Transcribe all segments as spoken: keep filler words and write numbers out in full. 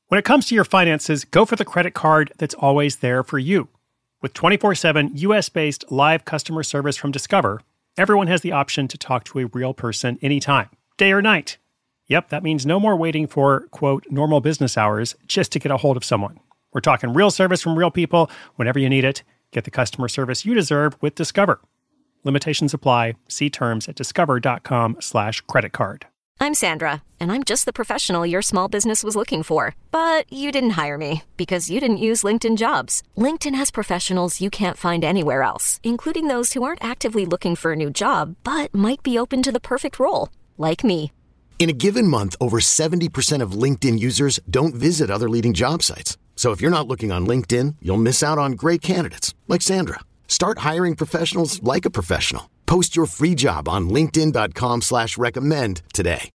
When it comes to your finances, go for the credit card that's always there for you. With twenty-four seven U S-based live customer service from Discover, everyone has the option to talk to a real person anytime, day or night. Yep, that means no more waiting for, quote, normal business hours just to get a hold of someone. We're talking real service from real people whenever you need it. Get the customer service you deserve with Discover. Limitations apply. See terms at discover.com slash credit card. I'm Sandra, and I'm just the professional your small business was looking for. But you didn't hire me because you didn't use LinkedIn Jobs. LinkedIn has professionals you can't find anywhere else, including those who aren't actively looking for a new job, but might be open to the perfect role, like me. In a given month, over seventy percent of LinkedIn users don't visit other leading job sites. So if you're not looking on LinkedIn, you'll miss out on great candidates, like Sandra. Start hiring professionals like a professional. Post your free job on linkedin.com slash recommend today.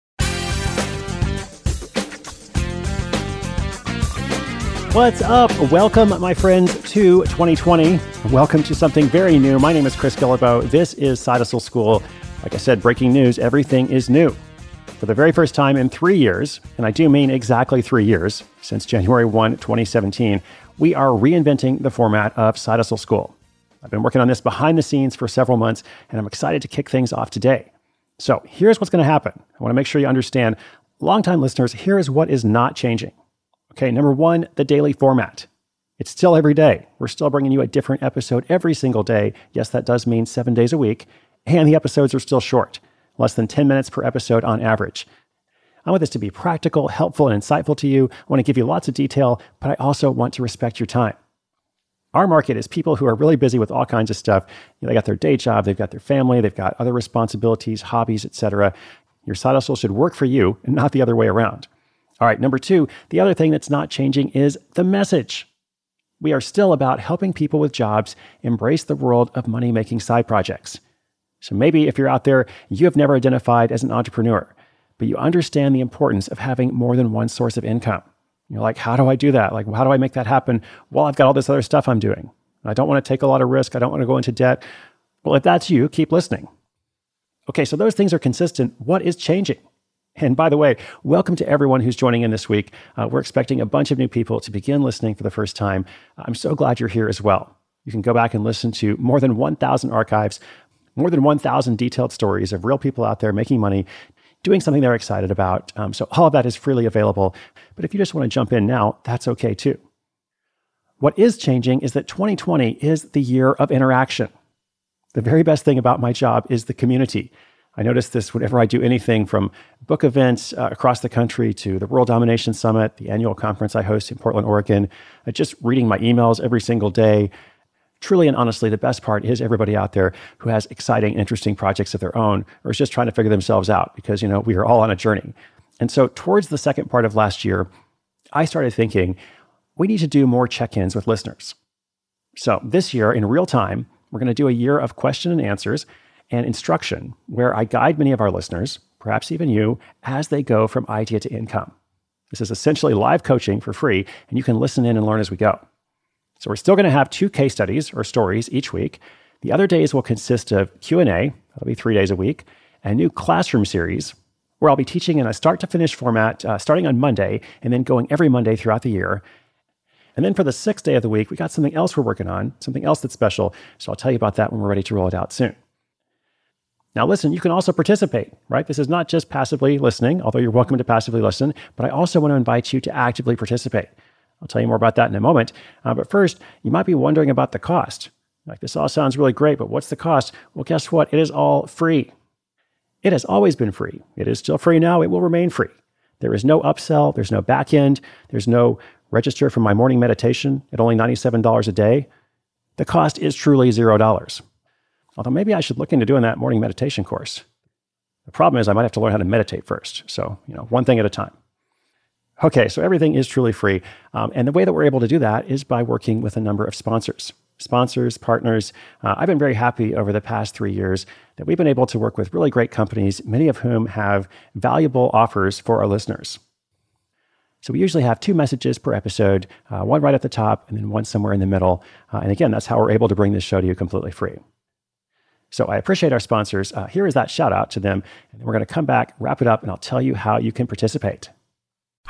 What's up? Welcome, my friends, to twenty twenty. Welcome to something very new. My name is Chris Guillebeau. This is Side Hustle School. Like I said, breaking news, everything is new. For the very first time in three years, and I do mean exactly three years, since January first, twenty seventeen, we are reinventing the format of Side Hustle School. I've been working on this behind the scenes for several months, and I'm excited to kick things off today. So here's what's going to happen. I want to make sure you understand. Longtime listeners, here is what is not changing. Okay, number one, the daily format. It's still every day. We're still bringing you a different episode every single day. Yes, that does mean seven days a week. And the episodes are still short, less than ten minutes per episode on average. I want this to be practical, helpful, and insightful to you. I want to give you lots of detail, but I also want to respect your time. Our market is people who are really busy with all kinds of stuff. You know, they got their day job, they've got their family, they've got other responsibilities, hobbies, et cetera. Your side hustle should work for you and not the other way around. All right, number two, the other thing that's not changing is the message. We are still about helping people with jobs embrace the world of money-making side projects. So maybe if you're out there, you have never identified as an entrepreneur, but you understand the importance of having more than one source of income. You're like, how do I do that? Like, how do I make that happen? Well, I've got all this other stuff I'm doing. I don't want to take a lot of risk. I don't want to go into debt. Well, if that's you, keep listening. Okay, so those things are consistent. What is changing? And by the way, welcome to everyone who's joining in this week. Uh, we're expecting a bunch of new people to begin listening for the first time. I'm so glad you're here as well. You can go back and listen to more than one thousand archives, more than one thousand detailed stories of real people out there making money, doing something they're excited about. Um, so all of that is freely available. But if you just want to jump in now, that's okay too. What is changing is that twenty twenty is the year of interaction. The very best thing about my job is the community. I notice this whenever I do anything from book events uh, across the country to the World Domination Summit, the annual conference I host in Portland, Oregon, uh, just reading my emails every single day. Truly and honestly, the best part is everybody out there who has exciting, interesting projects of their own or is just trying to figure themselves out because, you know, we are all on a journey. And so towards the second part of last year, I started thinking we need to do more check-ins with listeners. So this year, in real time, we're going to do a year of question and answers and instruction where I guide many of our listeners, perhaps even you, as they go from idea to income. This is essentially live coaching for free, and you can listen in and learn as we go. So we're still going to have two case studies or stories each week. The other days will consist of Q and A, that'll be three days a week, and a new classroom series where I'll be teaching in a start to finish format uh, starting on Monday and then going every Monday throughout the year. And then for the sixth day of the week, we got something else we're working on, something else that's special. So I'll tell you about that when we're ready to roll it out soon. Now listen, you can also participate, right? This is not just passively listening, although you're welcome to passively listen, but I also want to invite you to actively participate. I'll tell you more about that in a moment. Uh, but first, you might be wondering about the cost. Like, this all sounds really great, but what's the cost? Well, guess what? It is all free. It has always been free. It is still free now. It will remain free. There is no upsell. There's no back end. There's no register for my morning meditation at only ninety-seven dollars a day. The cost is truly zero dollars. Although maybe I should look into doing that morning meditation course. The problem is I might have to learn how to meditate first. So, you know, one thing at a time. Okay, so everything is truly free. Um, and the way that we're able to do that is by working with a number of sponsors. Sponsors, partners. Uh, I've been very happy over the past three years that we've been able to work with really great companies, many of whom have valuable offers for our listeners. So we usually have two messages per episode, uh, one right at the top and then one somewhere in the middle. Uh, and again, that's how we're able to bring this show to you completely free. So I appreciate our sponsors. Uh, here is that shout out to them. And then we're going to come back, wrap it up, and I'll tell you how you can participate.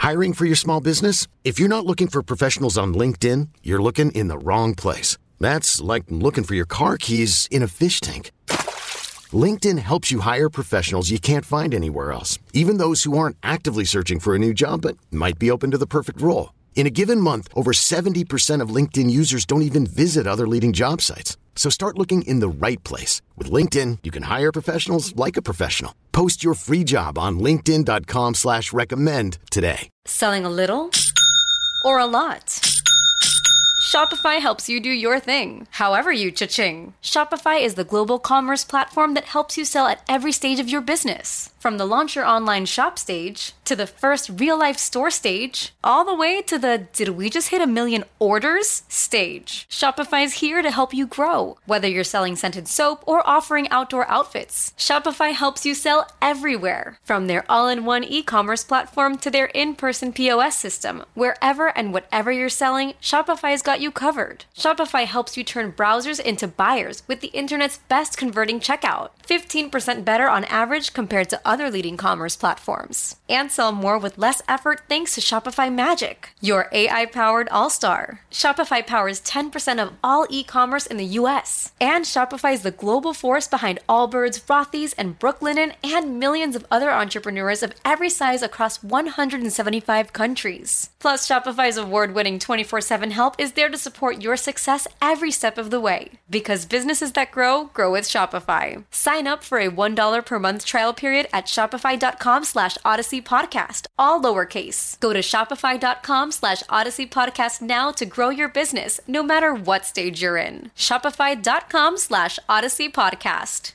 Hiring for your small business? If you're not looking for professionals on LinkedIn, you're looking in the wrong place. That's like looking for your car keys in a fish tank. LinkedIn helps you hire professionals you can't find anywhere else, even those who aren't actively searching for a new job but might be open to the perfect role. In a given month, over seventy percent of LinkedIn users don't even visit other leading job sites. So start looking in the right place. With LinkedIn, you can hire professionals like a professional. Post your free job on linkedin.com slash recommend today. Selling a little or a lot? Shopify helps you do your thing, however you cha-ching. Shopify is the global commerce platform that helps you sell at every stage of your business. From the launch your online shop stage, to the first real-life store stage, all the way to the did we just hit a million orders stage. Shopify's here to help you grow. Whether you're selling scented soap or offering outdoor outfits, Shopify helps you sell everywhere. From their all-in-one e-commerce platform to their in-person P O S system, wherever and whatever you're selling, Shopify's got you covered. Shopify helps you turn browsers into buyers with the internet's best converting checkout. fifteen percent better on average compared to other leading commerce platforms. And sell more with less effort thanks to Shopify Magic, your A I-powered all-star. Shopify powers ten percent of all e-commerce in the U S. And Shopify is the global force behind Allbirds, Rothy's, and Brooklinen, and millions of other entrepreneurs of every size across one hundred seventy-five countries. Plus, Shopify's award-winning twenty-four seven help is there to support your success every step of the way. Because businesses that grow, grow with Shopify. Sign up for a one dollar per month trial period at shopify.com slash Odyssey Podcast, all lowercase. Go to shopify.com slash Odyssey Podcast now to grow your business, no matter what stage you're in. Shopify.com slash Odyssey Podcast.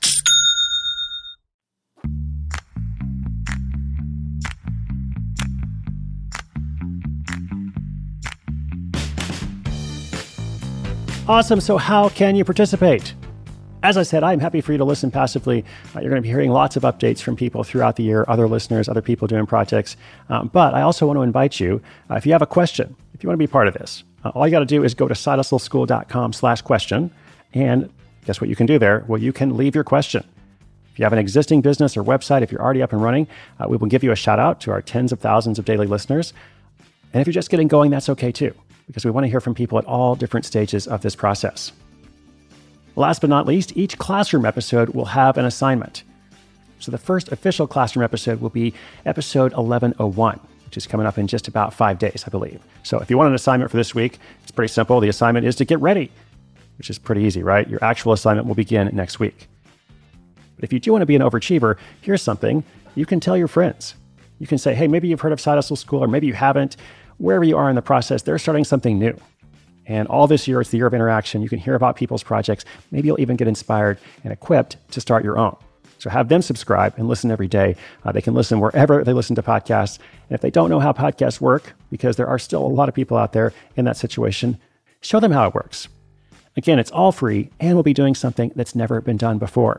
Awesome. So how can you participate? As I said, I'm happy for you to listen passively. Uh, you're going to be hearing lots of updates from people throughout the year, other listeners, other people doing projects. Um, but I also want to invite you, uh, if you have a question, if you want to be part of this, uh, all you got to do is go to sidehustleschool.com slash question. And guess what you can do there? Well, you can leave your question. If you have an existing business or website, if you're already up and running, uh, we will give you a shout out to our tens of thousands of daily listeners. And if you're just getting going, that's okay too, because we want to hear from people at all different stages of this process. Last but not least, each classroom episode will have an assignment. So the first official classroom episode will be episode eleven oh one, which is coming up in just about five days, I believe. So if you want an assignment for this week, it's pretty simple. The assignment is to get ready, which is pretty easy, right? Your actual assignment will begin next week. But if you do want to be an overachiever, here's something you can tell your friends. You can say, hey, maybe you've heard of Side Hustle School, or maybe you haven't. Wherever you are in the process, they're starting something new. And all this year, it's the year of interaction. You can hear about people's projects. Maybe you'll even get inspired and equipped to start your own. So have them subscribe and listen every day. Uh, they can listen wherever they listen to podcasts. And if they don't know how podcasts work, because there are still a lot of people out there in that situation, show them how it works. Again, it's all free, and we'll be doing something that's never been done before.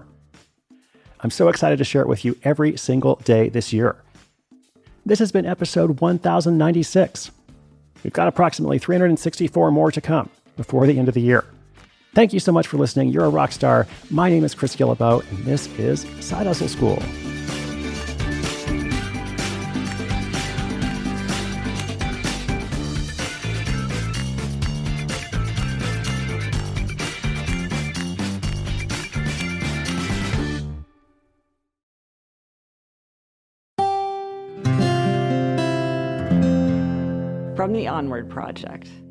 I'm so excited to share it with you every single day this year. This has been episode one thousand ninety-six. We've got approximately three hundred sixty-four more to come before the end of the year. Thank you so much for listening. You're a rock star. My name is Chris Guillebeau, and this is Side Hustle School. From the Onward Project.